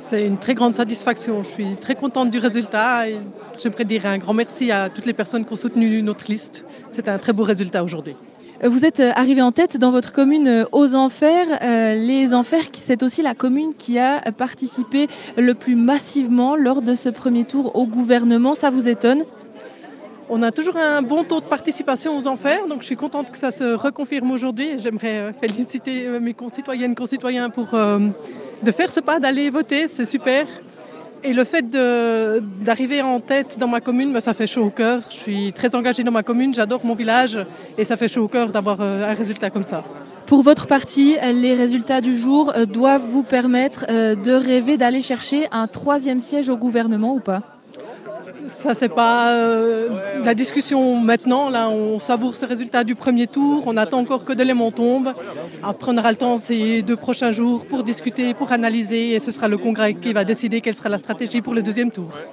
C'est une très grande satisfaction. Je suis très contente du résultat et j'aimerais dire un grand merci à toutes les personnes qui ont soutenu notre liste. C'est un très beau résultat aujourd'hui. Vous êtes arrivé en tête dans votre commune aux Enfers. Les Enfers, c'est aussi la commune qui a participé le plus massivement lors de ce premier tour au gouvernement. Ça vous étonne ? On a toujours un bon taux de participation aux Enfers, donc je suis contente que ça se reconfirme aujourd'hui. J'aimerais féliciter mes concitoyennes et concitoyens pour de faire ce pas, d'aller voter, c'est super. Et le fait d'arriver en tête dans ma commune, ça fait chaud au cœur. Je suis très engagée dans ma commune, j'adore mon village et ça fait chaud au cœur d'avoir un résultat comme ça. Pour votre parti, les résultats du jour doivent vous permettre de rêver d'aller chercher un 3e siège au gouvernement ou pas ? Ça, c'est pas la discussion maintenant. Là, on savoure ce résultat du premier tour. On attend encore que de l'élément tombe. Après, on aura le temps ces 2 prochains jours pour discuter, pour analyser. Et ce sera le congrès qui va décider quelle sera la stratégie pour le 2e tour.